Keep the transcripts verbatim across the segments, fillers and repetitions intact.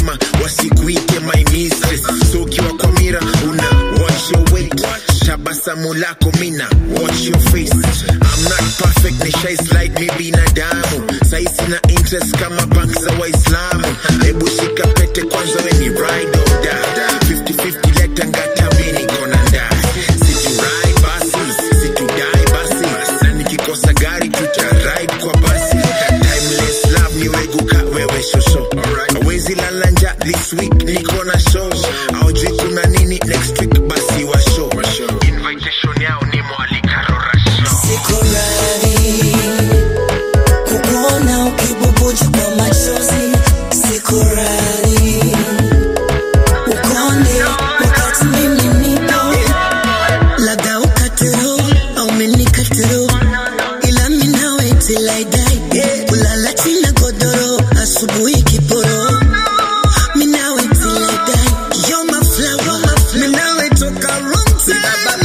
mapema wasikuite my mistress. So ukiwa kwa mira una watch your weight, tabasamu lako mina watch your face. I'm not perfect, ni shy slide mi binadamu, sai sina interest kama bank za Waislamu. Hebu shika pete kwanza we ni ride or die, fifty fifty leta ngata mini kona ndai. Situ ride basi, situ die basi, na nikikosa gari tuta ride kwa basi. Timeless love ni weguka wewe shosho. Awezi lalanja this week niko na show, aujui kuna nini next week basi wa show. Invitation yao ni mwalika rora show. Siko radi kukuona ukibubuji kwa machozi. Siko radi ukonde wakati mimi nipo, labda ukatero au mimi katero, ila mimi nawe till I die. Kulala chini ya godoro asubuhi kiporo, mimi nawe till I die. You're my flower, mimi nawe toka wrong time.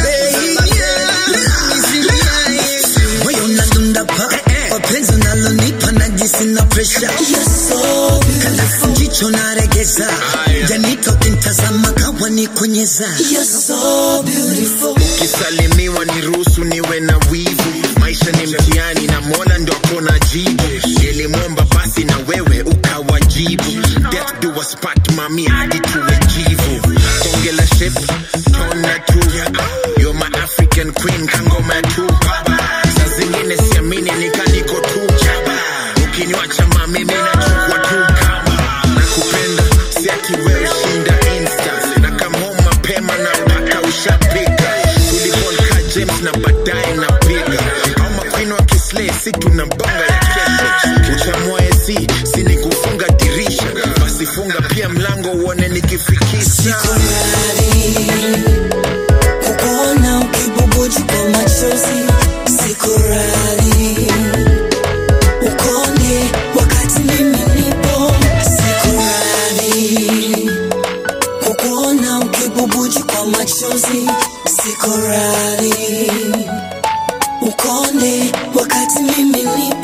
Moyo unadunda pa wapenzi unalonipa najisi na pressure. You're so beautiful, jicho naregeza janito kintazama kawa ni kunyeza. You're so beautiful, kisalimiwa ni ruhusu niwe na wivu. Maisha ni mtihani na Mola ndo akona jibu. Nilimwomba basi na wewe ukawajibu. Death do us part mami hadi tuwe jivu. Tonge la ship tona tu, you're my African queen kangoma tu. Saa zingine siamini nikaniko tu, ukiniwacha mami mimi nachukua tu kama. Nakupenda si ati wewe shinda insta, na kama home mapema na paka ushapiga. Tulibonka James na baadaye na piga, au makwino wa kislay si tunabonga ya kesho. Uchamua esi si ni kufunga dirisha, basi funga pia mlango uone nikifikisha. siko radi kukuona ukibubuji kwa machozi. Siko radi ukonde wakati mimi nipo. Siko radi kukuona ukibubuji kwa machozi. Siko radi ukonde wakati mimi nipo.